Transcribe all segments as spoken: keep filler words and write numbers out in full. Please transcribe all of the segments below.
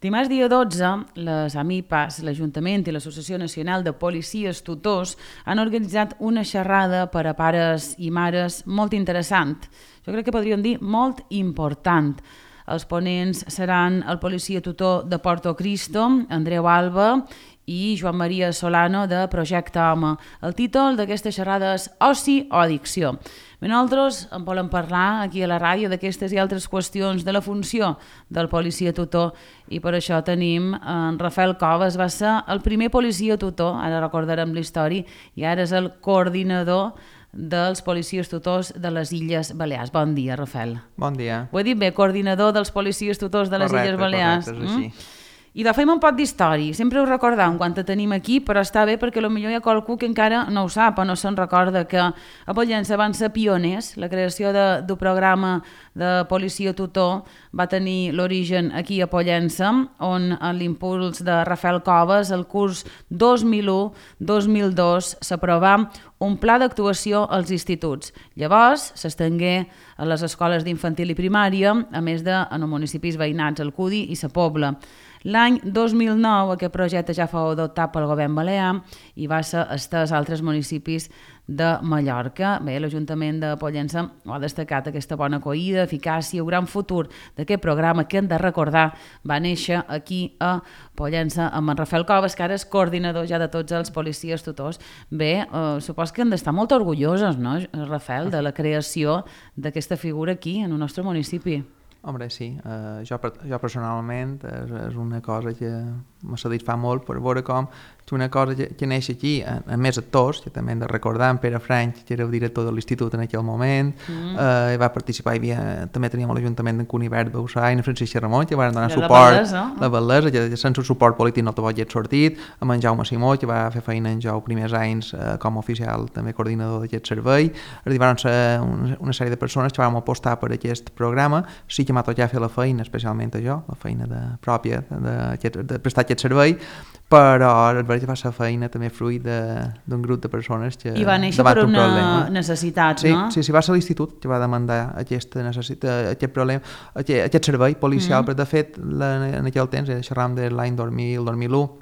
Dimarts dia dotze, les AMIPAS, l'Ajuntament i l'Associació Nacional de Policies Tutors han organitzat una xerrada per a pares i mares molt interessant. Jo crec que podríem dir molt important. Els ponents seran el policia tutor de Porto Cristo, Andreu Alba, i Joan Maria Solano de Projecte Home. El títol d'aquesta xerrada és Oci o Addicció. Nosaltres en volem parlar aquí a la ràdio d'aquestes i altres qüestions de la funció del policia tutor i per això tenim en Rafael Coves, va ser el primer policia tutor, ara recordarem la història, i ara és el coordinador dels policies tutors de les Illes Balears. Bon dia, Rafael. Bon dia. Ho he dit bé, coordinador dels policies tutors de les correcte, Illes Balears. Correcte, és així. Mm? I de fem un pot d'història, sempre ho recordam quan te tenim aquí, però està bé perquè potser hi ha qualcú que encara no ho sap o no se'n recorda que a Pollença van ser pioners. La creació del programa de policia tutor va tenir l'origen aquí a Pollença, on en l'impuls de Rafael Coves, el curs dos mil u dos mil dos, s'aprovà un pla d'actuació als instituts. Llavors s'estengué a les escoles d'infantil i primària, a més de en els municipis veïnats, el Cudi i la Pobla. L'any dos mil nou aquest projecte ja fou adoptat pel govern balear i va ser estès a altres municipis de Mallorca. Bé, l'Ajuntament de Pollença ha destacat aquesta bona acollida, eficàcia, un gran futur d'aquest programa que hem de recordar va néixer aquí a Pollença amb en Rafael Coves, que ara és coordinador ja de tots els policies tutors. Bé, eh, supos que hem d'estar molt orgullosos, no, Rafael, de la creació d'aquesta figura aquí, en el nostre municipi. Home, sí. Uh, jo, jo personalment és, és una cosa que m'ha satisfà molt per veure com que una cosa que, que neix aquí, a, a més actors, que també hem de recordar, en Pere Franch, que era el director de l'institut en aquell moment, mm. uh, va participar, hi havia, també teníem l'Ajuntament d'en Cunibert, Bausà i en Francisca Ramon, que van donar de suport, la Bellesa, la Bellesa, que sense suport polític no te podia sortit, amb en Jaume Simó, que va fer feina en jo els primers anys uh, com a oficial, també coordinador d'aquest servei. Arribaran a ser una, una sèrie de persones que vam apostar per aquest programa. Sí que m'ha tocat fer la feina, especialment a jo, la feina de, pròpia de, de, de prestar aquest servei, però és veritat que va ser feina també fruit d'un grup de persones que i va néixer per una un necessitat, sí, no? Sí, sí, va ser l'institut que va demandar aquesta necessitat, aquest problema, aquest, aquest servei policial, mm. però de fet la, en aquell temps, xerram de l'any dos mil, dos mil u,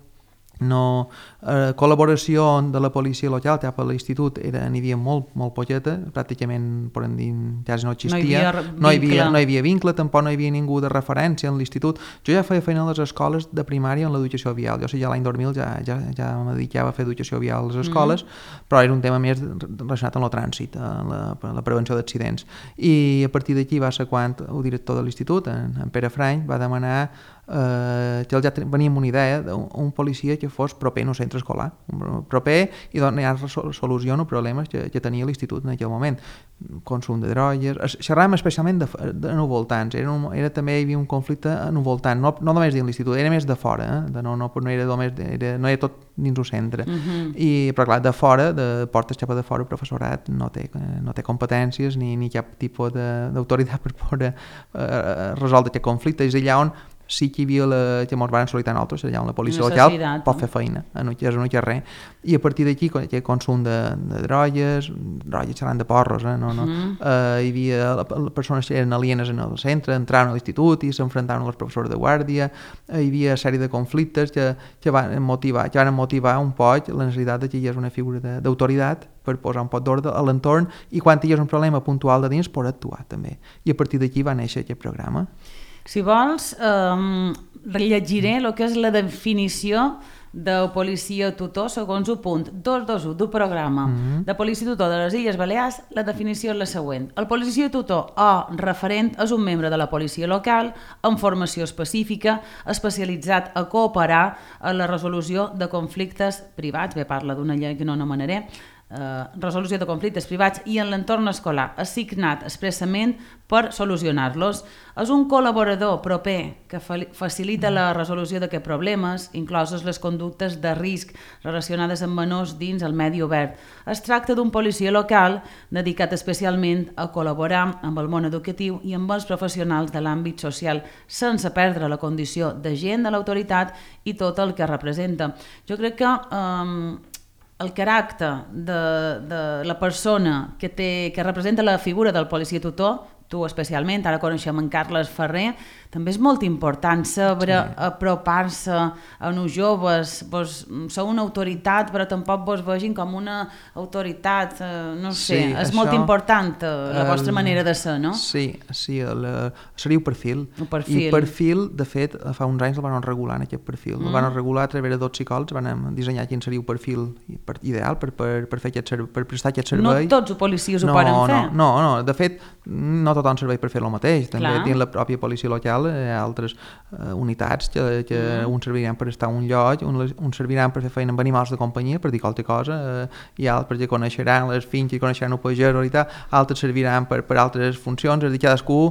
no, eh, col·laboració de la policia local cap a l'institut era, n'hi havia molt, molt poqueta, pràcticament podem dir, quasi no existia, no hi havia, no hi havia, no hi havia vincle, tampoc no hi havia ningú de referència en l'institut. Jo ja feia feina a les escoles de primària en l'educació vial, jo sé ja l'any dos mil ja, ja, ja me dedicava a fer educació vial a les escoles, mm. però era un tema més relacionat amb el trànsit, amb la, la prevenció d'accidents, i a partir d'aquí va ser quan el director de l'institut, en, en Pere Franch, va demanar eh, que ja venia amb una idea d'un policia que fos proper al centre escolar, proper i donar solució a problemes que, que tenia l'institut en aquell moment, consum de drogues, xerràvem especialment de, de no voltants, era, un, era també hi havia un conflicte en un voltant, no, no només dins l'institut, era més de fora, eh? de no, no, no, era només, era, no era tot dins el centre, uh-huh. I, però clar, de fora, de portes cap a de fora, el professorat no té, no té competències ni, ni cap tipus d'autoritat per poder eh, resoldre aquest conflicte, és allà on sí que hi havia la, que ens van sol·licitar nosaltres, allà on la policia local pot fer feina, en un, és en un carrer, i a partir d'aquí aquest consum de, de drogues, drogues xerrant de porros, eh, no, no, uh-huh. eh, hi havia les persones que eren alienes en el centre, entraven a l'institut i s'enfrontaven als professors de guàrdia, eh, hi havia sèrie de conflictes que, que, van motivar, que van motivar un poc la necessitat de que hi hagués una figura d'autoritat per posar un poc d'ordre a l'entorn i quan hi hagués un problema puntual de dins poder actuar també, i a partir d'aquí va néixer aquest programa. Si vols, eh, llegiré el que és la definició de policia tutor segons el punt dos cents vint un del programa mm-hmm. de policia tutor de les Illes Balears. La definició és la següent. El policia tutor o referent és un membre de la policia local amb formació específica especialitzat a cooperar en la resolució de conflictes privats, bé, parla d'una llei que no anomenaré, Uh, resolució de conflictes privats i en l'entorn escolar, assignat expressament per solucionar-los. És un col·laborador proper que fa facilita la resolució d'aquests problemes, incloses les conductes de risc relacionades amb menors dins el medi obert. Es tracta d'un policia local dedicat especialment a col·laborar amb el món educatiu i amb els professionals de l'àmbit social, sense perdre la condició d'agent de l'autoritat i tot el que representa. Jo crec que um, el caràcter de, de la persona que, té, que representa la figura del policia tutor tu especialment, ara coneixem en Carles Ferrer, també és molt important saber sí. apropar-se a uns joves, vos sou una autoritat però tampoc vos vegin com una autoritat, eh, no sé, sí, és això, molt important eh, la el, vostra manera de ser, no? Sí, sí, el, seria un perfil. Un perfil. I perfil, de fet, fa uns anys el van regular en aquest perfil, mm. el van regular a través de dos psicòlegs, van dissenyar quin seria un perfil ideal per, per, per, fer aquest servei, per prestar aquest servei. No tots els policies ho no, poden fer. No, no, no, de fet, no tothom serveix per fer el mateix, també Clar. dins la pròpia policia local hi ha altres uh, unitats que, que mm. uns serviran per estar a un lloc, uns un serviran per fer feina amb animals de companyia, per dir qualsevol cosa, uh, i altres perquè coneixeran les finques, coneixeran el pagès i tal, altres serviran per, per altres funcions, és a dir, cadascú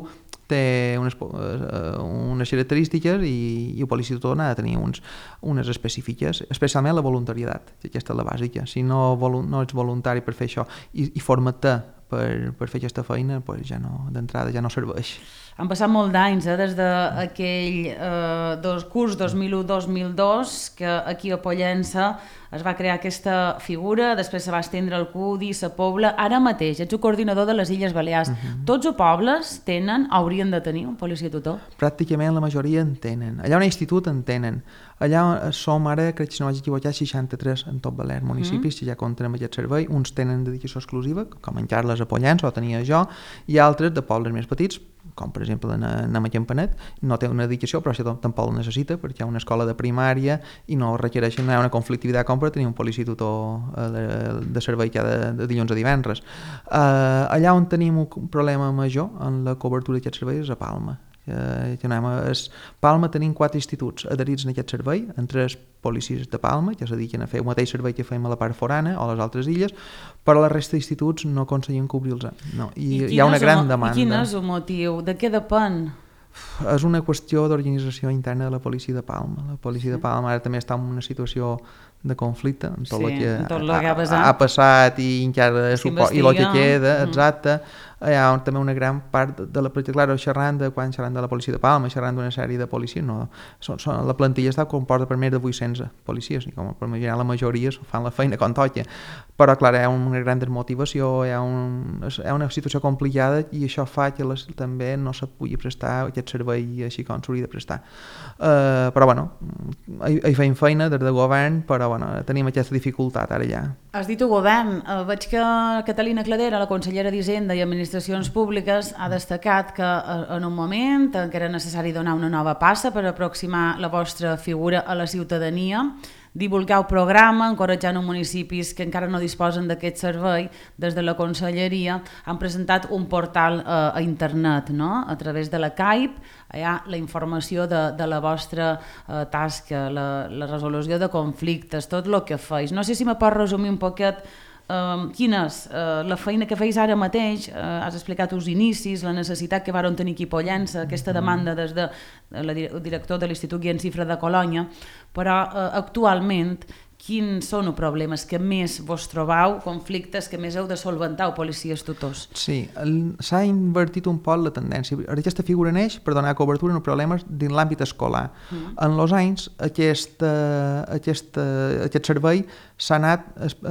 té unes, uh, unes característiques i, i el policia tutor ha de tenir uns, unes específiques, especialment la voluntaritat, que aquesta és la bàsica. Si no, volu no ets voluntari per fer això i, i forma-te per, per fer aquesta feina, pues ja no, d'entrada ja no serveix. Han passat molt d'anys, eh, des d'aquell eh, dos, curs dos mil u dos mil dos, que aquí a Pollença es va crear aquesta figura, després se va estendre al C U D I, la Pobla, ara mateix ets el coordinador de les Illes Balears. Uh -huh. Tots els pobles tenen, haurien de tenir un policia tutor? Pràcticament la majoria en tenen. Allà on hi ha institut en tenen. Allà som ara, crec que si no vaig equivocar, seixanta-tres en tot Balears municipis, que uh -huh. ja compten amb aquest servei. Uns tenen dedicació exclusiva, com en Carles a Pollença, o tenia jo, i altres de pobles més petits, com per exemple anem a Campanet, no té una dedicació, però això tampoc ho necessita, perquè hi ha una escola de primària i no requereixen, no hi ha una conflictivitat com per tenir un policia tutor de, de servei cada de dilluns a divendres. Uh, allà on tenim un problema major en la cobertura d'aquest servei és a Palma. Uh, que anem a es, Palma tenim quatre instituts adherits en aquest servei, en tres policies de Palma, que es dediquen a fer el mateix servei que fem a la part forana o a les altres illes, però la resta d'instituts no aconseguim cobrir-los. No. I, I hi ha una gran demanda. I quin és el motiu? De què depèn? És una qüestió d'organització interna de la policia de Palma. La policia sí. de Palma ara també està en una situació de conflicte amb tot, sí, el, que tot el que ha passat, ha passat i encara suport, i el que queda, exacte. Mm. Hi ha també una gran part de la policia, clar, xerrant de quan xerrant de la policia de Palma, xerrant d'una sèrie de policies, no, són, són, la plantilla està comporta per més de vuit-cents policies, i com per imaginar la majoria fan la feina com toca, però clar, hi ha una gran desmotivació, hi ha, un, hi ha una situació complicada i això fa que les, també no se pugui prestar aquest servei així com s'hauria de prestar. Uh, però bueno, hi, hi feim feina des del govern, però bueno, tenim aquesta dificultat ara ja. Has dit el govern, uh, veig que Catalina Cladera, la consellera d'Hisenda i Administracions Públiques, ha destacat que uh, en un moment en què era necessari donar una nova passa per aproximar la vostra figura a la ciutadania, divulgar el programa, encoratjant els municipis que encara no disposen d'aquest servei. Des de la Conselleria han presentat un portal eh, a internet, no? A través de la C A I P, hi ha la informació de, de la vostra eh, tasca, la, la resolució de conflictes, tot el que feis. No sé si me pots resumir un poquet Uh, quina és uh, la feina que feis ara mateix. Uh, has explicat els inicis, la necessitat que varen tenir aquí a Pollença, aquesta demanda des de la, el director de l'Institut Guillem Cifra de Colònia, però uh, actualment quins són els problemes que més vos trobeu, conflictes que més heu de solventar, policies tutors? Sí, s'ha invertit un poc la tendència. Aquesta figura neix per donar cobertura als problemes dins l'àmbit escolar. Mm. En els anys, aquest, aquest, aquest servei s'ha anat,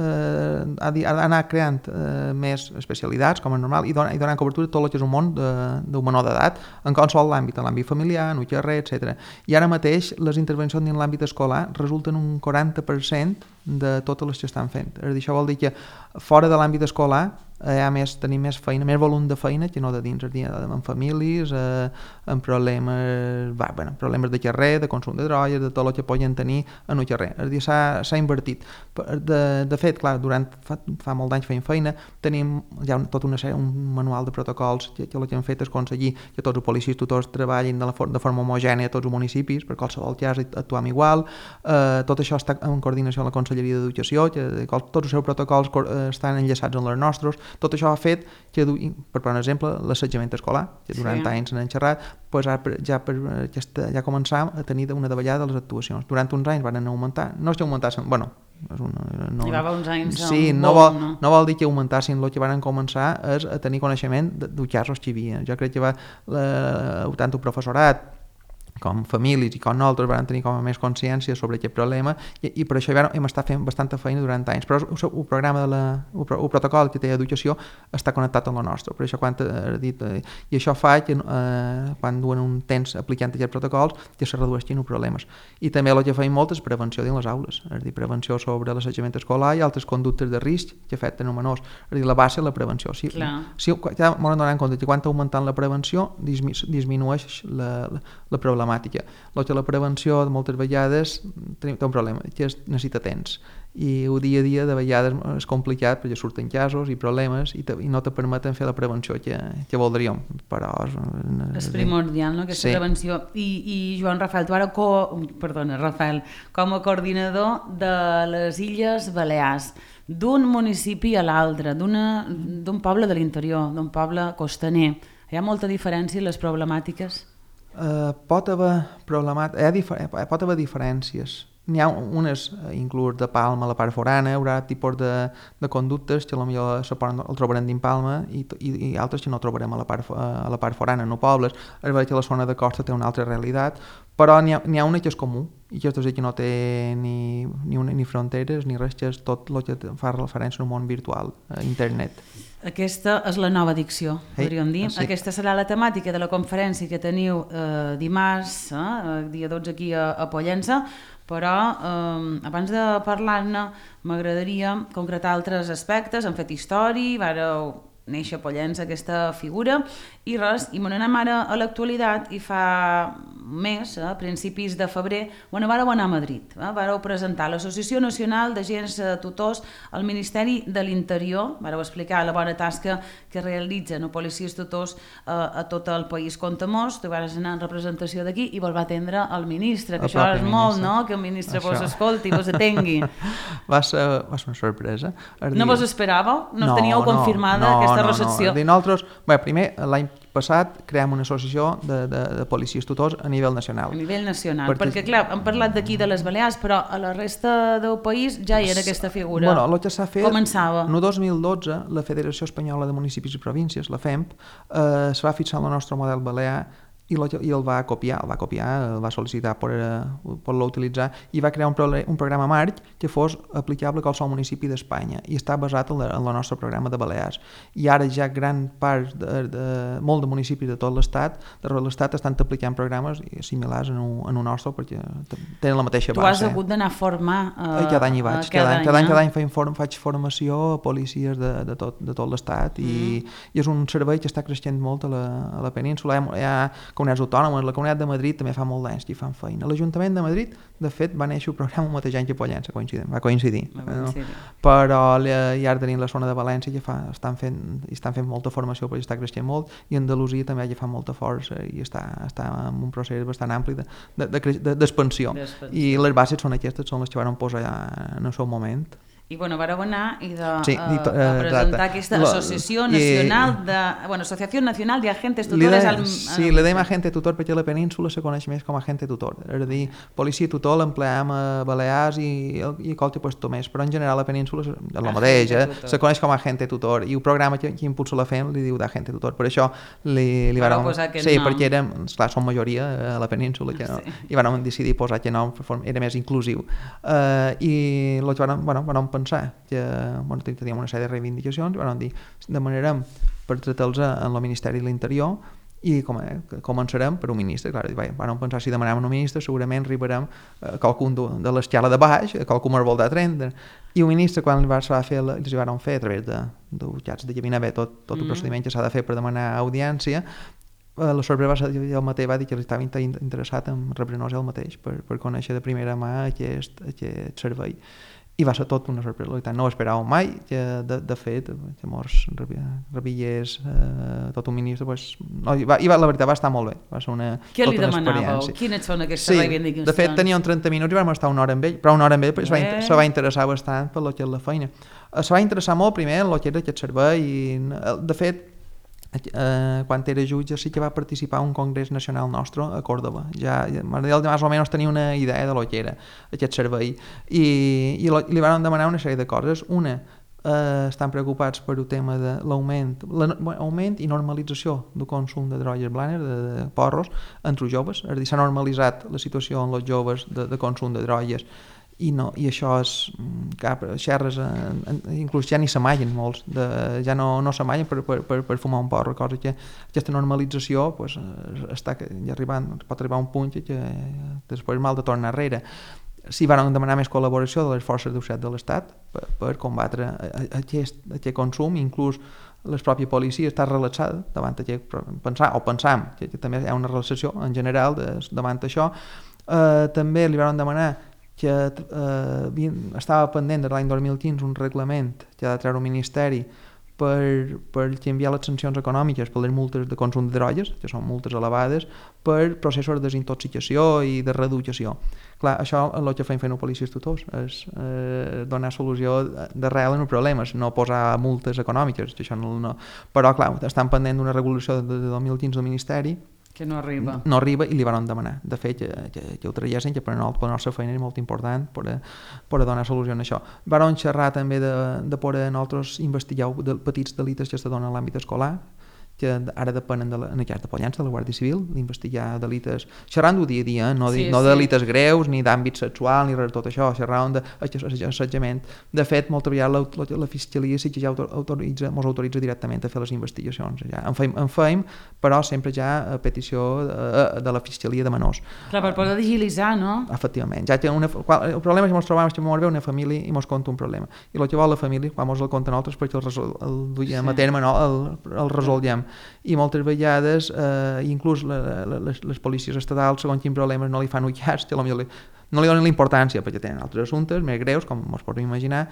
eh, ha anat creant eh, més especialitats, com és normal, i donant, i donant cobertura a tot el que és un món d'un menor d'edat, en qualsevol àmbit, en l'àmbit familiar, en el carrer, etcètera. I ara mateix les intervencions dins l'àmbit escolar resulten un quaranta per cent de totes les que estan fent. És a dir, això vol dir que fora de l'àmbit escolar hi ha més, tenim més feina, més volum de feina que no de dins, és a dir, en famílies, eh, en problemes, va, bueno, problemes de carrer, de consum de drogues, de tot el que poden tenir en el carrer. És a dir, s'ha invertit. De, de fet, clar, durant fa, fa molt d'anys feim feina, tenim ja un, tota una sèrie, un manual de protocols que, que el que hem fet és aconseguir que tots els policies tutors treballin de, la, de forma homogènia a tots els municipis, per qualsevol cas actuem igual. Eh, tot això està en coordinació amb la Conselleria d'Educació, que tots els seus protocols estan enllaçats amb els nostres. Tot això ha fet que, per per exemple, l'assetjament escolar, que durant sí. anys n'han xerrat, doncs ara ja, per, ja, ja començam a tenir una davallada de les actuacions. Durant uns anys van augmentar, no és que augmentassin, bueno, és una, no, llevava uns anys sí, no, vol, no? no vol dir que augmentassin, el que van començar és a tenir coneixement dels casos que hi havia. Jo crec que va, la, tant el professorat com famílies i com nosaltres vam tenir com a més consciència sobre aquest problema i, i per això vam, hem estat fent bastanta feina durant anys, però el, el programa de la, el, el protocol que té educació està connectat amb el nostre, per això quan he dit, eh, i això fa que eh, quan duen un temps aplicant aquests protocols que se redueixin els problemes. I també el que feim molt és prevenció dins les aules, és a dir, prevenció sobre l'assetjament escolar i altres conductes de risc que afecten els menors, és a dir, la base és la prevenció. Si, si, ja m'ho donar en compte que quan augmentant la prevenció dismi, disminueix la, la, la problemàtica. El que la prevenció moltes vegades té un problema, que és necessita temps i el dia a dia de vegades és complicat perquè surten casos i problemes i, te, i no te permeten fer la prevenció que, que voldríem, però és, és primordial, no?, aquesta sí. prevenció. I, i Joan Rafael, tu ara co... perdona, Rafael, com a coordinador de les Illes Balears, d'un municipi a l'altre, d'un poble de l'interior, d'un poble costaner, hi ha molta diferència en les problemàtiques? Uh, pot haver problemat... hi ha difer... pot haver diferències. N'hi ha unes, inclús de Palma, a la part forana, hi haurà tipus de, de conductes que potser el trobarem dins Palma i, i, i altres que no trobarem a la part, a la part forana, no pobles. És veritat que la zona de costa té una altra realitat, però n'hi ha, n'hi ha una que és comú, i que és que no té ni, ni, una, ni fronteres ni res, que és tot el que fa referència al món virtual, a internet. Aquesta és la nova addicció, podríem dir. Sí. Aquesta serà la temàtica de la conferència que teniu eh, dimarts, eh, dia dotze aquí a, a Pollença, però eh, abans de parlar-ne m'agradaria concretar altres aspectes. Han fet història, vareu néixer a Pollença aquesta figura, i res, i me n'anem ara a l'actualitat, i fa més, a principis de febrer, bueno, vareu anar a Madrid, eh? Vareu presentar l'Associació Nacional d'Agents Tutors al Ministeri de l'Interior, vareu explicar la bona tasca que realitzen els policies tutors eh, a tot el país. Compte molts, tu vas anar en representació d'aquí i vol va atendre el ministre, que el això és ministre. Molt, no?, que el ministre això. Vos escolti, vos atengui. Va ser, va ser una sorpresa. No dia... vos esperàveu? No, no teníeu no, confirmada no, aquesta no, recepció? No, no. Nosaltres, bé, primer, l'any passat creem una associació de, de, de policies tutors a nivell nacional. A nivell nacional, perquè, perquè clar, hem parlat d'aquí de les Balears, però a la resta del país ja hi era aquesta figura. Bueno, el que s'ha fet... Començava. En el dos mil dotze, la Federació Espanyola de Municipis i Províncies, la F E M P, eh, es va fixar en el nostre model balear i, lo, i el va copiar, el va copiar, el va sol·licitar per, per l'utilitzar i va crear un, pro, un programa marc que fos aplicable a qualsevol municipi d'Espanya i està basat en, la, en el nostre programa de Balears. I ara ja gran part, de, de, molt de municipis de tot l'estat, de tot l'estat estan aplicant programes similars en un, en un nostre perquè tenen la mateixa base. Tu has hagut d'anar a formar uh, cada any hi vaig, uh, cada, cada, any, cada any, cada any faig, form, faig formació a policies de, de, tot, de tot l'estat mm. i, i és un servei que està creixent molt a la, a la península. Hi ha, hi ha comunitats autònomes, la Comunitat de Madrid també fa molt d'anys que hi fan feina. L'Ajuntament de Madrid, de fet, va néixer el programa el mateix any que Pollença, va coincidir. Va coincidir. No? Però hi ha tenim la zona de València que fa, estan, fent, estan fent molta formació perquè està creixent molt, i Andalusia també hi fa molta força i està, està en un procés bastant ampli d'expansió. De, de, de, I les bases són aquestes, són les que van posar en el seu moment. I bueno, vareu anar i de, sí, uh, a presentar exacte. Aquesta Associació Nacional de... Bueno, Associació Nacional de Agentes Tutores... Al, sí, li dèiem agente tutor perquè la península se coneix més com a agente tutor. És a dir, policia tutor l'empleam a Balears i, i qualque puesto més, però en general la península és el mateix, eh? Se coneix com a agente tutor i el programa que, que impulsa la F E M li diu d'agente tutor. Per això li, li vàrem... Sí, nom. Perquè érem, esclar, som majoria a la península que, sí. I vàrem decidir posar que nom era més inclusiu. Uh, I el que vàrem, bueno, vàrem pensar que bueno, teníem una sèrie de reivindicacions i vam dir, demanarem per tractar-los en el Ministeri de l'Interior i com, eh, començarem per un ministre. Clar, vam pensar si demanàvem un ministre segurament arribarem a qualcun de, de l'escala de baix, a qualcun ens vol d'atendre, i un ministre quan va fer, els hi van fer a través de, de, de llavinar bé tot, tot el mm. procediment que s'ha de fer per demanar audiència. La sorpresa va ser que el mateix va dir que estava interessat en rebre-nos el mateix per, per conèixer de primera mà aquest, aquest servei. I va ser tot una sorpresa, no ho esperàvem mai, que de, de fet, llavors rebillés eh, tot un ministre, pues, no, i va, i va, la veritat va estar molt bé, va ser una Què li tota demanàveu? Quines són aquestes sí, reivindicacions? De fet teníem trenta minuts i vam estar una hora amb ell, però una hora amb ell pues, eh. se va interessar bastant per lo que és la feina. Se va interessar molt primer en el que era aquest servei, i de fet, Eh, quan era jutge sí que va participar a un congrés nacional nostre a Còrdova, ja, ja més o menys tenia una idea de lo que era aquest servei i, i lo, li van demanar una sèrie de coses. Una, eh, estan preocupats per el tema de l'augment l'augment i normalització del consum de drogues blanes, de, de porros, entre els joves. És a dir, s'ha normalitzat la situació en els joves de, de consum de drogues i, no, i això és cap, xerres, en, en, inclús ja ni s'amallen molts, de, ja no, no s'amallen per, per, per, per fumar un porro, cosa que aquesta normalització pues, està ja arribant, pot arribar a un punt que, que després mal de tornar enrere. Si van demanar més col·laboració de les forces de seguretat de l'Estat per, per combatre aquest, aquest consum, inclús la pròpia policia està relaxada davant aquest, pensar, o pensam que, que també hi ha una relaxació en general de, davant això. Eh, també li van demanar que eh, estava pendent de l'any dos mil quinze un reglament que ha de treure un ministeri per, per canviar les sancions econòmiques per les multes de consum de drogues, que són multes elevades, per processos de desintoxicació i de reeducació. Clar, això és el que feien fent policies tutors, és eh, donar solució d'arrel en els problemes, no posar multes econòmiques, que això no, no. Però clar, estan pendent d'una regulació de, de dos mil quinze del Ministeri, que no arriba. No arriba i li van demanar. De fet, que, que, que ho traguessin, que per la nostra feina és molt important per a, per a donar solució a això. Van xerrar també de, de poder nosaltres investigar de petits delites que es donen en l'àmbit escolar, que ara depenen de la, en aquest de Pollença, de la Guàrdia Civil, d'investigar delites, xerrant-ho dia a dia, no, sí, no sí. de delites greus, ni d'àmbit sexual, ni res de tot això, xerrant d'assetjament. De fet, moltes vegades la, la, la Fiscalia sí que ja autoritza, mos autoritza directament a fer les investigacions. Ja. En, feim, en feim, però sempre ja a petició de, de la Fiscalia de menors. Clar, per poder agilitzar, no? Efectivament. Ja que una, el problema és que ens trobem que mos ve una família i mos conta un problema. I el que vol la família, quan mos el conta nosaltres, perquè el, resol, el duiem sí. a terme, no? el, el resolguem. I moltes vegades eh, inclús la, la, les, les policies estatals segons quins problemes no li fan ullats, que potser no li donen la importància perquè tenen altres assumptes més greus, com ens podem imaginar,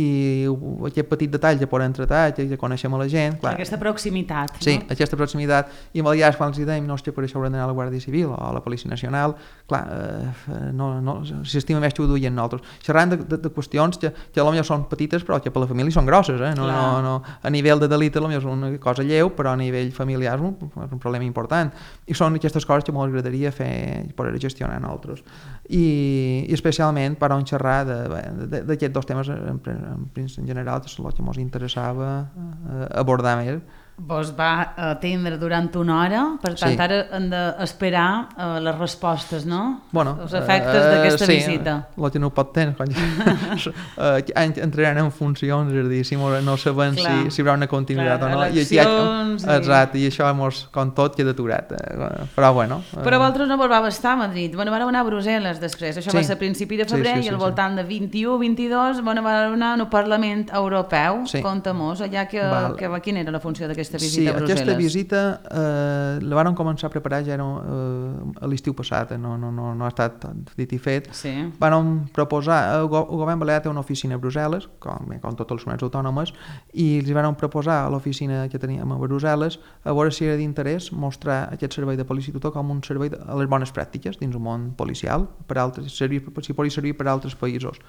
i aquest petit detall que poden tratar, que, que coneixem a la gent, clar. Aquesta proximitat, no? Sí, aquesta proximitat, i amb el llarg quan els dèiem, no és que per això hauran d'anar a la Guàrdia Civil o a la Policia Nacional, clar, eh, no, no, si estima més que ho duien nosaltres. Xerrant de, de, de qüestions que, que potser són petites però que per la família són grosses, eh? no, no, no, a nivell de delicte potser és una cosa lleu, però a nivell familiar és un, és un problema important, i són aquestes coses que m'ho agradaria fer, poder gestionar nosaltres. I i especialment per on xerrar d'aquests dos temes en, en, en general, que és el que ens interessava abordar més. Vos va atendre durant una hora, per tant sí. Ara hem d'esperar uh, les respostes, no? Bueno, els efectes uh, d'aquesta sí, visita. Sí, el que no pot tenir, quan uh, entraran en funcions, és a dir, si no sabem si, si hi haurà una continuïtat o no. I, i, exacte, i això mos, com tot, queda aturat. Eh? Però bueno. Uh... Però vosaltres no vos va bastar a Madrid, bueno, vau anar a Brussel·les després, això sí. Va ser a principi de febrer, sí, sí, sí, i al voltant sí. De vint-i-u vint-i-dos vau anar al Parlament Europeu, sí. Conta-mos, allà que, que, quina era la funció d'aquesta visita sí, a Brussel·les? Aquesta visita eh, la vàrem començar a preparar ja era, eh, a l'estiu passat, eh, no, no, no, no ha estat dit i fet. Sí. Vàrem proposar, el, go, el govern balear té una oficina a Brussel·les, com, com totes les comunitats autònomes, i els vàrem proposar a l'oficina que teníem a Brussel·les a veure si era d'interès mostrar aquest servei de policia tutor com un servei de, a les bones pràctiques dins el món policial, per altres, servir, si pot servir per a altres països.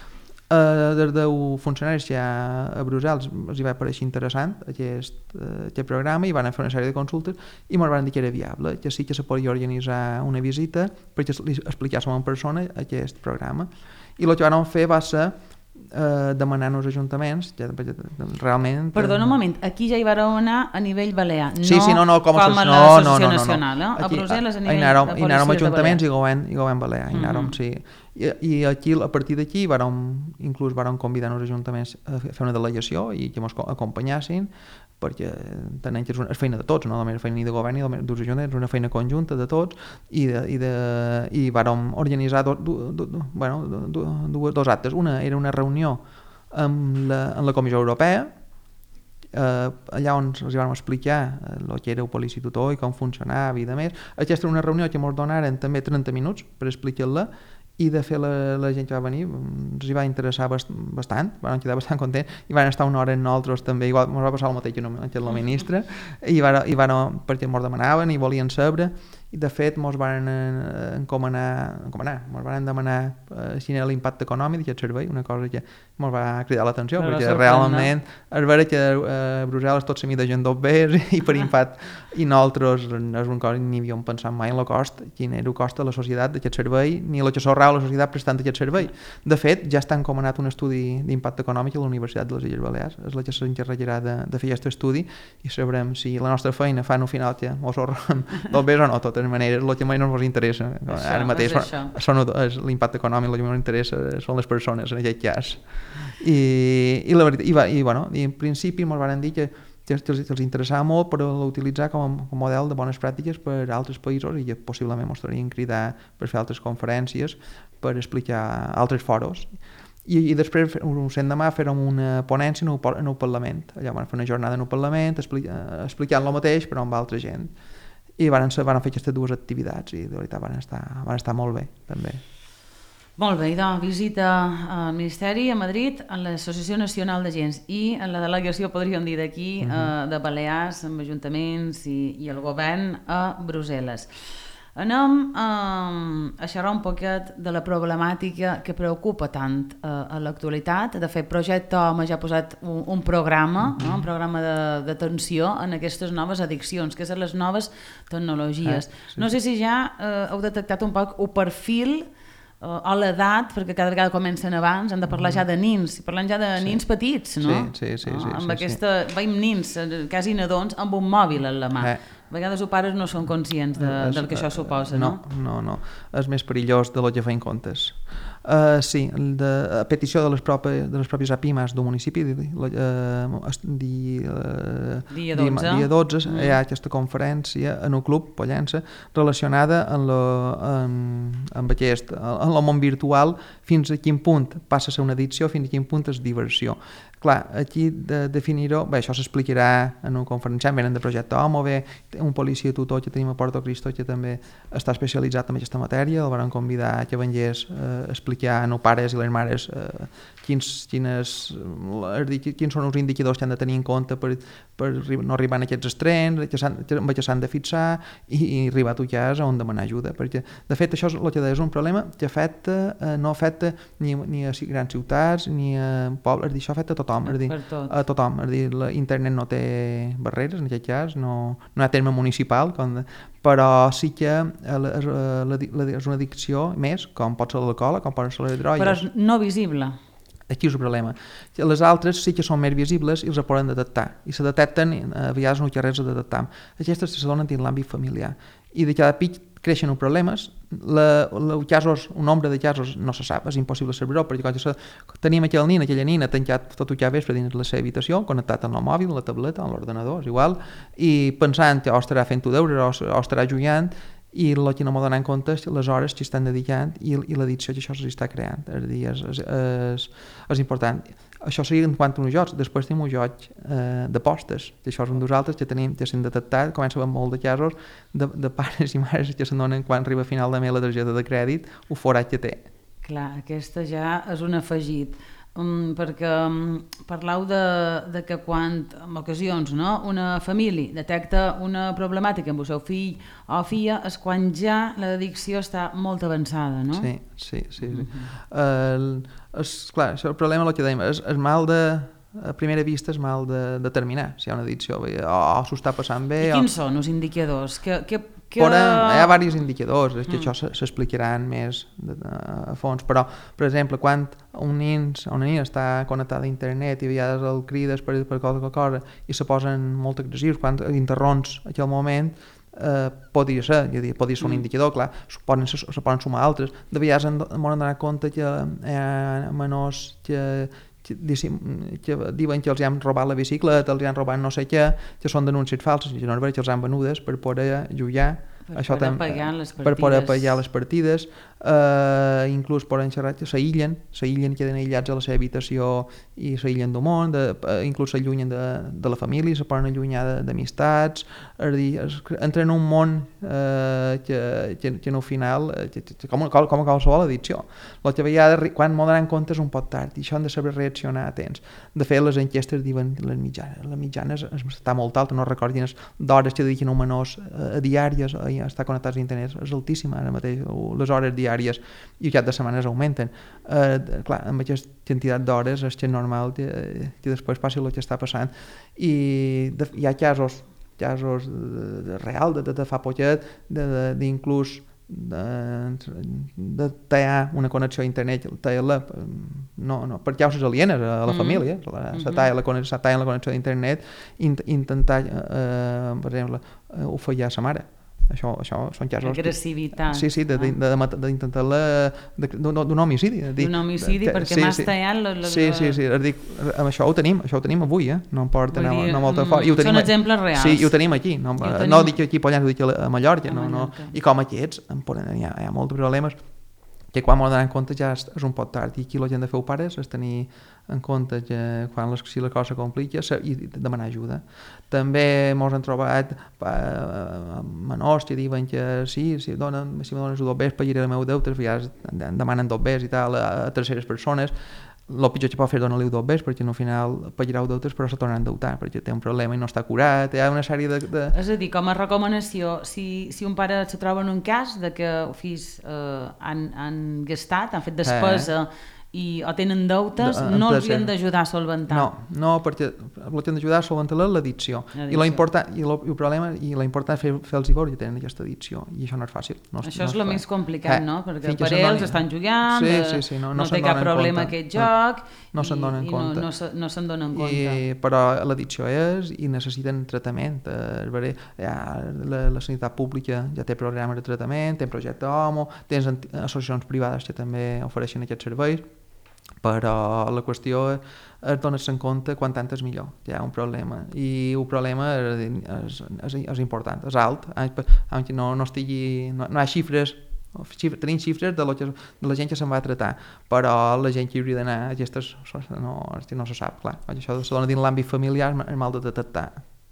Uh, des dels funcionaris ja a Brussel·les els hi va aparèixer interessant aquest, uh, aquest programa i van fer una sèrie de consultes i ens van dir que era viable, que sí que se podia organitzar una visita perquè li expliquéssim en persona aquest programa, i el que vam fer va ser Uh, demanar als ajuntaments ja, realment... Perdona un moment, aquí ja hi vareu anar a nivell balear, no, sí, sí, no, no com, com a l'associació no, no, no, nacional, no. A Brussel·les a nivell anàrem, de policies ajuntaments de i govern, i govern balear, uh -huh. sí. I, i aquí, a partir d'aquí vàrem, inclús vàrem convidar els ajuntaments a fer una delegació i que ens acompanyassin, perquè tenen que és una feina de tots, no només feina de govern i dels ajuntaments, és una feina conjunta de tots, i, de, i, de, i vàrem organitzar do, do, do, do, bueno, do, do, do, dos actes. Una era una reunió amb la, amb la Comissió Europea, eh, allà on els vam explicar el que era el policia tutor i com funcionava i de més. Aquesta era una reunió que ens donaren també trenta minuts per explicar-la, i de fer la, la gent que va venir ens hi va interessar bast, bastant, van quedar bastant contents i van estar una hora amb nosaltres també, igual ens va passar el mateix que la ministra, i, van, i van, perquè ens demanaven i volien saber, i de fet mos van encomanar, encomanar mos van demanar eh, quin era l'impacte econòmic d'aquest servei, una cosa que mos va cridar l'atenció, Però perquè realment és vera que a Brussel·les tot se mida gent dos bes i per impacte, i nosaltres és un cosa ni havíem pensat mai en el cost, quin era el cost de la societat d'aquest servei, ni el que s'ahorrava la societat prestant aquest servei. De fet, ja està encomanat un estudi d'impacte econòmic a la Universitat de les Illes Balears, és la que s'encarregarà de, de fer aquest estudi i sabrem si la nostra feina fa en un final que mos ahorrem dos bes o no. De totes maneres, el que mai no ens interessa això, ara mateix són, és l'impacte econòmic, el que ens interessa són les persones en aquest cas i, i la veritat i, va, i, bueno, i en principi ens van dir que, que, que els interessava molt per utilitzar com a, com a model de bones pràctiques per a altres països i que possiblement ens tornarien a cridar per fer altres conferències, per explicar altres foros i, i després us endemà farem una ponència en el, en el Parlament, allà van fer una jornada en el Parlament explica, explicant el mateix però amb altra gent i van, van fer aquestes dues activitats i de veritat van estar, van estar molt bé també. Molt bé, doncs visita al Ministeri a Madrid, a l'Associació Nacional d'Agents i en la delegació, podríem dir d'aquí, uh -huh. eh, de Balears, amb ajuntaments i, i el govern a Brussel·les. Anem eh, a xerrar un poquet de la problemàtica que preocupa tant eh, a l'actualitat. De fet, Projecte Home ja ha posat un, un programa, uh -huh. no? un programa d'atenció en aquestes noves addiccions, que són les noves tecnologies. Eh, sí. No sé si ja eh, heu detectat un poc el perfil o l'edat, perquè cada vegada comencen abans, hem de parlar ja de nins, parlant ja de nins sí. petits, no? Sí, sí, sí. no? sí, amb sí aquesta, sí. veiem nins, quasi nadons, amb un mòbil en la mà. Eh. A vegades els pares no són conscients de, es, del que això suposa, no? No, no, no. És més perillós de lo que feien comptes. Uh, sí, de, a petició de les, propi, de les pròpies APIMAs del municipi, uh, di, uh, dia dotze, dia dotze mm. hi ha aquesta conferència en el Club Pollença relacionada amb, lo, amb, amb aquest, en el món virtual, fins a quin punt passa a ser una addicció, fins a quin punt és diversió. Clar, aquí de definir-ho, bé, això s'explicarà en un conferenciant, venen de Projecte Home, o bé un policia tutor que tenim a Porto Cristo que també està especialitzat en aquesta matèria, el van convidar que vengués a eh, explicar a els pares i les mares eh, quins, quines, quins són els indicadors que han de tenir en compte per, per no arribar a aquests extrems, que amb què s'han de fixar i, i arribar a tu cas on demanar ajuda, perquè de fet això és el que deia, és un problema que afecta, eh, no afecta ni, ni a grans ciutats ni a pobles, això afecta a tothom, és dir, a tothom, és dir, internet no té barreres en aquest cas, no, no hi ha terme municipal, com de, però sí que la, la, la, la, és una addicció més, com pot ser l'alcohol, com pot ser les drogues. Però és no visible. Aquí és el problema. Les altres sí que són més visibles i els poden detectar, i se detecten, a vegades no hi ha res a detectar. Aquestes se donen dins l'àmbit familiar, i de cada pic creixen els problemes, la, la, casos, un nombre de casos no se sap, és impossible saber-ho, perquè quan tenim aquell nin, aquella nina tancat tot el que vespre dins la seva habitació, connectat amb el mòbil, la tableta, amb l'ordenador, és igual, i pensant que o estarà fent-ho deures o, o estarà jugant, i el que no m'ho donen en compte és les hores que estan dedicant i, i l'addicció que això s'està creant, és, dir, és, és, és, és important. Això seria en quant a uns jocs. Després tenim un joc eh, d'apostes, que això és un dels altres que tenim, que s'han detectat, comença a haver molt de casos de, de pares i mares que s'adonen quan arriba a final de mes la targeta de crèdit o forat que té. Clar, aquesta ja és un afegit. Um, perquè um, parlau de, de que quan en ocasions no, una família detecta una problemàtica amb el seu fill o filla és quan ja l'addicció està molt avançada, no? Sí, sí, sí. sí. Uh-huh. el, és, clar, això, el problema és el que dèiem, és, és mal de, a primera vista és mal de determinar si hi ha una addicció o, o s'ho està passant bé. I quins o... són els indicadors? Que, que Que... Però hi ha diversos indicadors, és que mm. això s'explicaran més de, de, a fons, però, per exemple, quan un nin, una nina està connectada a internet i a vegades el crides per, per qualsevol cosa i se posen molt agressius, quan interromps aquell moment, eh, podria ser, dir, podria ser un mm. indicador, clar, se poden, se, se poden sumar altres. De vegades hem d'anar compte que hi ha menors que Que, que diuen que els han robat la bicicleta, els han robat no sé què, que són denúncies falses, que no és veritat, que els han venudes per poder jugar, per això poder tam, pagar les partides. per poder pagar les partides. Uh, inclús poden xerrar, s'aïllen, s'aïllen, queden aïllats a la seva habitació i s'aïllen del món, de, uh, inclús s'allunyen de, de la família, se poden allunyar d'amistats, és dir, es, entren en un món uh, que, que, que en el final, uh, que, que, com, com, com a qualsevol addicció. El que a vegades, quan m'ho donen compte és un poc tard, i això han de saber reaccionar a temps. De fet, les enquestes diuen que les mitjanes, les mitjanes està molt alta, no recordo quines d'hores que dediquen a menors a, a diàries a estar connectats a internet, és altíssima ara mateix, les hores diàries diàries i cap de setmanes augmenten. Eh, clar, amb aquesta quantitat d'hores és que és normal que, que després passi el que està passant i de, hi ha casos casos de, de real, de, de, de fa poquet, d'inclús de, de tallar una connexió a internet, tallar-la no, no, per causes alienes a la mm. família, la, se talla la, se talla la connexió a internet i int, intentar, eh, per exemple, ofallar sa mare. Això, això són casos... Agressivitat. Sí, sí, d'intentar-la... d'un homicidi. D'un homicidi, perquè m'has tallat... Sí, sí, sí, dic, això ho tenim, això ho tenim avui, eh? No em porta anar molt fort. Són exemples reals. Sí, i ho tenim aquí. No, no dic aquí a Pollans, ho dic a Mallorca. I com aquests, hi ha molts problemes que quan m'ho donen en compte ja és un pot tard, i aquí el que hem de fer els pares és tenir en compte que quan les, si la cosa complica i demanar ajuda. També mos han trobat eh, menors que diuen que sí, si, donen, si me dones dos bes pagaré el meu deute, ja demanen dos bes i tal a, a terceres persones. El pitjor que pot fer és donar-li dos bes, perquè al final pagarà deutes però se torna a endeutar, perquè té un problema i no està curat, hi ha una sèrie de... de... És a dir, com a recomanació, si, si un pare se troba en un cas de que els fills eh, han, han gastat, han fet despesa eh. i o tenen deutes, de, no els han d'ajudar a solventar. No, no, perquè el que han d'ajudar a solventar l'addicció. I, important, i, lo, i el problema i la important és fer, fer-los veure que tenen aquesta addicció, i això no és fàcil. No, això no és el més complicat, eh, no? Perquè per ells no, estan jugant, sí, sí, sí, no, no, no té cap problema aquest joc, no, no se'n donen i, compte. i no, no, se, no se'n donen compte. I, però l'addicció és i necessiten tractament. Eh, veure, ja, la, la sanitat pública ja té programes de tractament, té projecte HOMO, tens associacions privades que també ofereixen aquests serveis, però la qüestió és donar-se en compte quan tant és millor, hi ha un problema, i el problema és, és, és important, és alt, aunque no, no estigui, no, no hi ha xifres, xifres tenim xifres de, lo que, de la gent que se'n va a tratar, però la gent que hauria d'anar, aquestes no, no se sap, clar, això se dona dins l'àmbit familiar, és mal de detectar.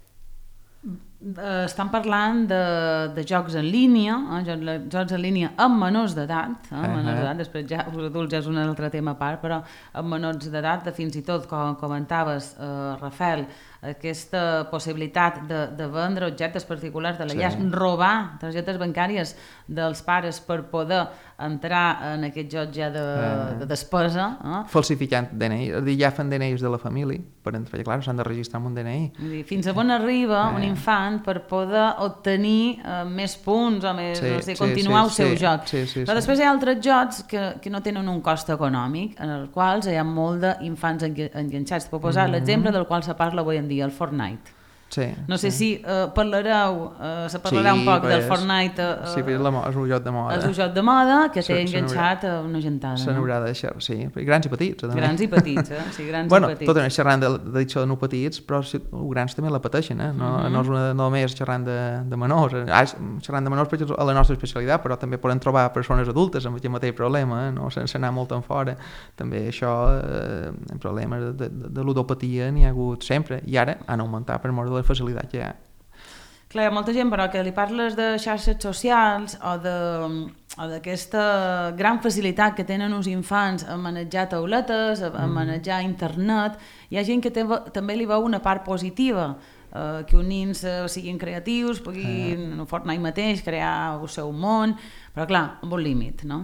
Estan parlant de, de jocs en línia, eh? jocs en línia amb menors d'edat, eh? uh-huh. menors d'edat, després ja els adults ja és un altre tema a part, però amb menors d'edat, de fins i tot, com comentaves, eh, Rafael, aquesta possibilitat de, de vendre objectes particulars de la llar, sí. robar targetes bancàries dels pares per poder entrar en aquest joc ja de, uh, de despesa. Eh? Falsificant D N I, és dir, ja fan D N Is de la família, per entrar, clar, s'han de registrar amb un D N I. Dir, fins a on arriba uh. un infant per poder obtenir uh, més punts o més, sí, no sé, continuar sí, sí, el seu sí, joc. Sí, sí, Però sí. després hi ha altres jocs que, que no tenen un cost econòmic, en els quals hi ha molt d'infants enganxats. Puc posar mm-hmm. l'exemple del qual se parla avui en dia, el Fortnite. Sí, no sé sí. si uh, parlareu, uh, se parlarà sí, un poc del és, Fortnite. Uh, sí, és, la, és un joc de moda. És un joc de moda que té enganxat a una gentada. Se n'haurà de deixar, sí, grans i petits. També. Grans i petits, eh? Sí, grans bueno, i petits. Tot anés xerrant de, de d'això de no petits, però si, els grans també la pateixen, eh? No, mm-hmm. no és una, només xerrant de, de menors. Ah, xerrant de menors perquè és la nostra especialitat, però també poden trobar persones adultes amb aquest mateix problema, eh? No? Sense anar molt en fora. També això, eh, problemes de, de, de ludopatia n'hi ha hagut sempre, i ara han augmentat per mort de la facilitat que hi ha. Clar, hi ha molta gent, però que li parles de xarxes socials o d'aquesta gran facilitat que tenen els infants a manejar tauletes, a, a manejar internet. Hi ha gent que té, també li veu una part positiva, eh, que uns nens eh, siguin creatius, puguin, en Fortnite mateix, crear el seu món, però clar, amb un límit, no?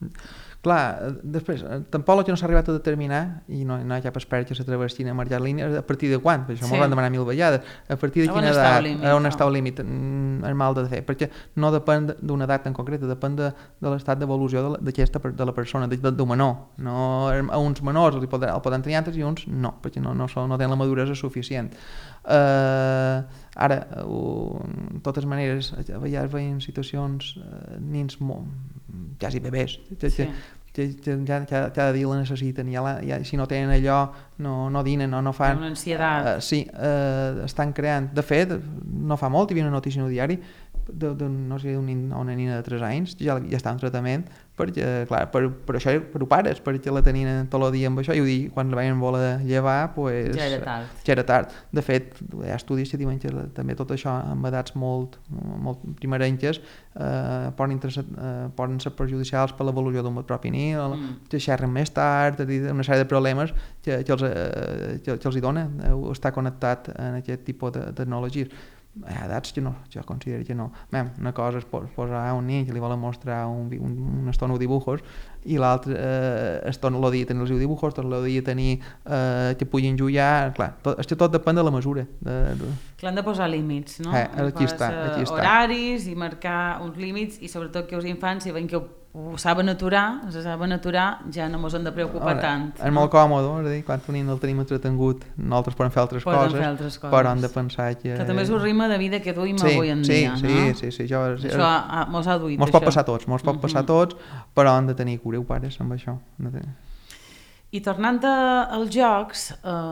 Clar, després, tampoc el que no s'ha arribat a determinar, i no, no hi ha cap expert que s'atreveixin a marcar línia, a partir de quan? Perquè això sí. m'ho van demanar mil vegades. A partir de quina edat, a on està el límit? És mal de fer, perquè no depèn d'una edat en concreta, depèn de, de l'estat d'evolució d'aquesta de la persona, de, del menor. No, a uns menors el poden, el poden tenir altres i uns no, perquè no, no, no tenen la maduresa suficient. Uh, ara, uh, de totes maneres, a vegades veiem situacions, uh, nins molt, quasi bebès, que, sí. que, que ja cada dia la necessiten, ja la, ja, si no tenen allò no, no dinen o no fan... Una ansietat. Uh, sí, uh, estan creant. De fet, no fa molt, hi havia una notícia en el diari de, de, no sé, una nina de tres anys ja, ja està en tractament perquè, clar, per, per això per ho pares, perquè la tenien tot el dia amb això i ho dic, quan la veien voler llevar pues, ja era tard. Ja era tard. De fet, hi ha estudis que diuen que també tot això amb edats molt, molt primerenques eh, poden, eh, poden ser perjudicials per l'evolució d'un propi nin, mm. que xerren més tard, una sèrie de problemes que, que, els, eh, que, que els hi dona estar connectat en aquest tipus de tecnologies. Hi ha edats que no, jo considero que no. Mem, una cosa és posar a un nen que li volen mostrar un, un, una estona de dibujos i l'altre eh, estona el dia tenir els dibujos, tot el dia tenir eh, que puguin jugar, clar, tot, és que tot depèn de la mesura. De, de... Clar, han de posar límits, no? Eh, aquí està, aquí està. Horaris i marcar uns límits i sobretot que els infants, si veuen que ho ho saben aturar, se saben aturar, ja no ens hem de preocupar Ara, tant. És no? molt còmode, és a dir, quan un el tenim entretengut, nosaltres podem fer altres, podem coses, fer altres coses, però hem de pensar que... Que també és un ritme de vida que duim sí, avui en sí, dia, sí, no? Sí, sí, sí. Jo, això ha, mos ha duit, mos això. pot passar a tots, mos pot uh-huh. passar a tots, però hem de tenir cura, ho pares, amb això. I tornant als jocs,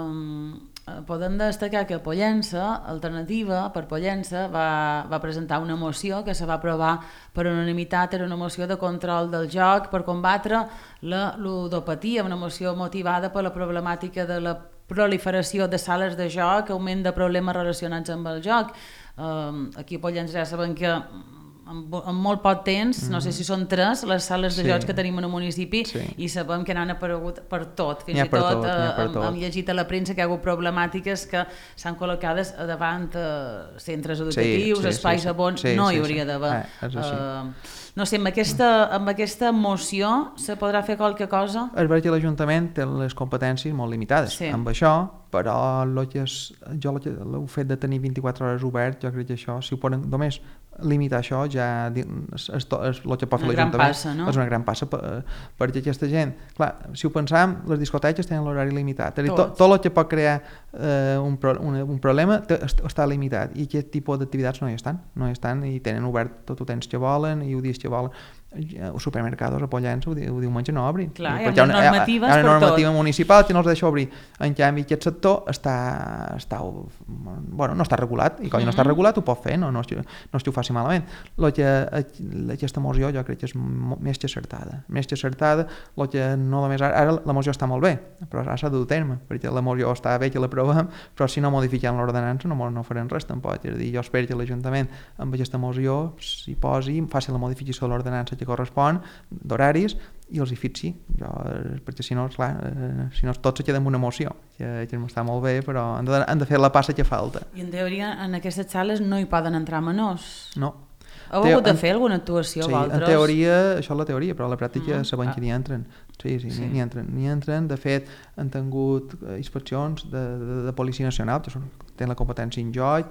eh, podem destacar que Pollença, Alternativa per Pollença, va, va presentar una moció que se va aprovar per unanimitat, era una moció de control del joc per combatre la ludopatia, una moció motivada per la problemàtica de la proliferació de sales de joc, augment de problemes relacionats amb el joc. Eh, aquí a Pollença ja sabem que en, en molt poc temps, mm. no sé si són tres les sales de sí. jocs que tenim en el municipi sí. i sabem que n'han aparegut per tot, fins i tot, tot eh, hem, hem llegit a la premsa que hi ha hagut problemàtiques que s'han col·locades davant eh, centres educatius, sí, sí, espais sí, sí. on sí, no hi hauria sí, sí. d'haver. Eh, eh, no sé, amb aquesta, amb aquesta moció se podrà fer qualque cosa? És veritat que l'Ajuntament té les competències molt limitades sí. amb això, però lo que és, jo el fet de tenir vint-i-quatre hores obert, jo crec que això, si ho poden només limitar això, ja és, és, és el que pot fer l'Ajuntament. No? És una gran passa per, perquè aquesta gent, clar, si ho pensam, les discoteques tenen l'horari limitat, tot. tot, tot el que pot crear eh, un, pro, un, un problema està limitat i aquest tipus d'activitats no hi estan, no hi estan i tenen obert tot el temps que volen i ho dies que volen. Els supermercados a Pollença ho, ho diumenge no obrin. Clar, hi ha, hi ha normatives hi ha, hi ha una normativa tot. municipal que no els deixa obrir. En canvi, aquest sector està, està, bueno, no està regulat i quan mm-hmm. no està regulat ho pot fer, no, no, és, que, no és que ho faci malament. Lo que, aquesta moció jo crec que és més que acertada. Més que acertada, lo que no només ara, ara la moció està molt bé, però ara s'ha de dur terme, perquè la moció està bé que l'aprovem, però si no modifiquem l'ordenança no, no farem res tampoc. És a dir, jo espero que l'Ajuntament amb aquesta moció s'hi posi, faci la modificació de l'ordenança que correspon, d'horaris, i els hi fixi, jo, perquè si no, clar, eh, si no tots se queden amb una emoció, que, que està molt bé, però han de, han de fer la passa que falta. I en teoria en aquestes sales no hi poden entrar menors? No. Heu Teo, hagut de fer alguna actuació, sí, vosaltres? En teoria, això és la teoria, però a la pràctica mm. sabem ah. que n'hi entren. Sí, sí, sí. n'hi entren. N'hi entren. De fet, han tingut inspeccions de, de, de Policia Nacional, que són, tenen la competència en joc.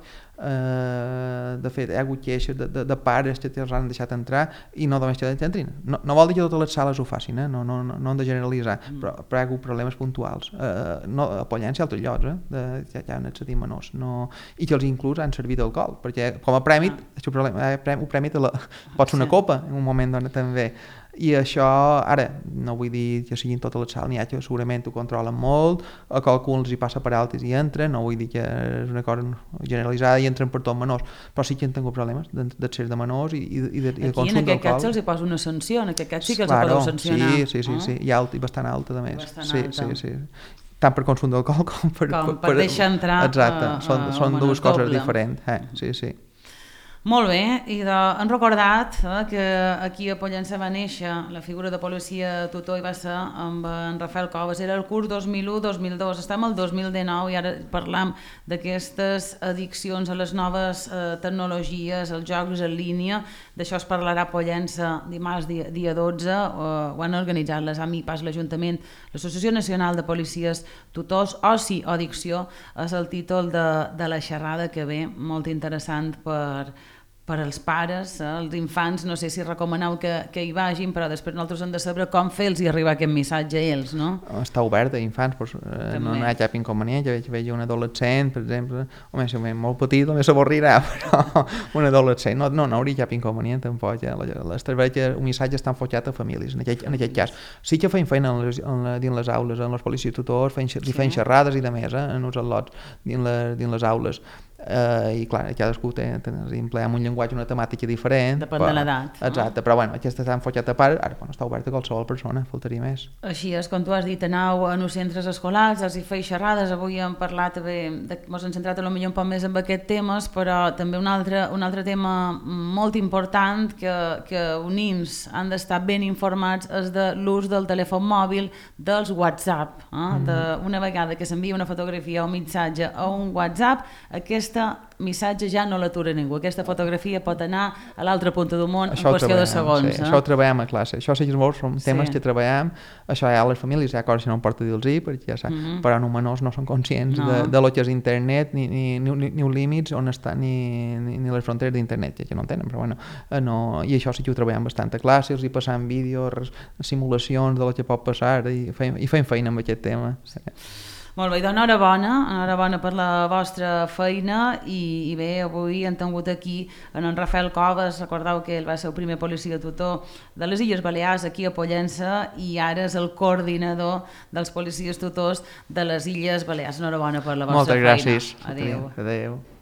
Eh, de fet, hi ha hagut queixes de, de, de pares que els han deixat entrar i no només que entrin. No, no vol dir que totes les sales ho facin, eh? no, no, no, no han de generalitzar, mm. però, però hi ha hagut problemes puntuals. Eh, no, a Pollença i altres llocs, eh? de, ja, ja han accedir menors. No, i que els inclús han servit d'alcohol, perquè com a premi, ah. el problema, eh, premi, premi te la, pot ser una sí. copa en un moment on també. I això, ara, no vull dir que siguin totes les sales, n'hi ha que segurament ho controlen molt, a qualcú els hi passa per altes i entren, no vull dir que és una cosa generalitzada i entren per tots menors, però sí que han tingut problemes d'accés de menors i, i, i de, i de consum d'alcohol. Aquí en aquest cas se'ls hi posa una sanció, en aquest cas sí que els claro, podeu sancionar. Sí, sí, sí, ah? sí, i, alt, i bastant alta a més. Bastant sí, alta. Sí, sí. Tant per consum d'alcohol com per... Com per, per deixar entrar... Exacte, a, a, són, a, són a dues coses doble. diferents. Eh? Sí, sí. Molt bé, i de, han recordat eh, que aquí a Pollença va néixer la figura de policia tutor i va ser amb en Rafael Coves, era el curs dos mil u dos mil dos, estem al dos mil dinou i ara parlam d'aquestes addiccions a les noves eh, tecnologies, els jocs en línia, d'això es parlarà a Pollença dimarts dia, dia dotze, eh, ho han organitzat les AMIPAS, l'Ajuntament, l'Associació Nacional de Policies Tutors, Oci o Addicció, és el títol de, de la xerrada que ve, molt interessant per per als pares, eh, els infants, no sé si recomaneu que, que hi vagin, però després nosaltres hem de saber com fer-los i arribar aquest missatge a ells, no? Està obert a infants, però, eh, no, no hi ha cap inconvenient, jo veig, veig un adolescent, per exemple, home, si és molt petit, només s'avorrirà, però un adolescent, no, no, no hauria cap inconvenient, tampoc, eh? Veig que un missatge està enfocat a famílies, en aquest, en aquest cas. Sí que feim feina en les, en la, dins les aules, en les policies tutors, feim, sí. li feim xerrades i de més, eh, en els al·lots, dins, la, dins les aules. eh, i clar, cadascú té, té, empleem un llenguatge, una temàtica diferent. Depèn però, de l'edat. Exacte, no? Però bueno, aquesta està enfocat a part, ara bueno, està obert a qualsevol persona, faltaria més. Així és, com tu has dit, aneu a uns centres escolars, els hi feia xerrades, avui hem parlat, bé, de, ens hem centrat potser un poc més en aquests temes, però també un altre, un altre tema molt important que, que uns nens han d'estar ben informats és de l'ús del telèfon mòbil, dels WhatsApp. Eh? Mm. De, una vegada que s'envia una fotografia o un missatge a un WhatsApp, aquesta missatge ja no l'atura ningú. Aquesta fotografia pot anar a l'altra punta del món això en qüestió de segons. Sí, eh? Això ho treballem a classe. Això sí que són temes sí. que treballem. Això hi ha a les famílies, hi ha coses que no em porta dir-los perquè ja saps, mm -hmm. però no menors no són conscients no. de, de lo que és internet ni, ni, ni, ni, ni els límits on estan ni, ni, ni les fronteres d'internet, que no en tenen, però bueno, no, i això sí que ho treballem bastant a classe, els hi passant vídeos, simulacions de lo que pot passar i fem, i fem feina amb aquest tema. Sí. Molt bé, doncs enhorabona, enhorabona per la vostra feina i, i bé, avui hem tingut aquí en en Rafael Coves, recordeu que ell va ser el primer policia tutor de les Illes Balears aquí a Pollença i ara és el coordinador dels policies tutors de les Illes Balears. Enhorabona per la vostra Moltes feina. gràcies. Adéu. Adéu.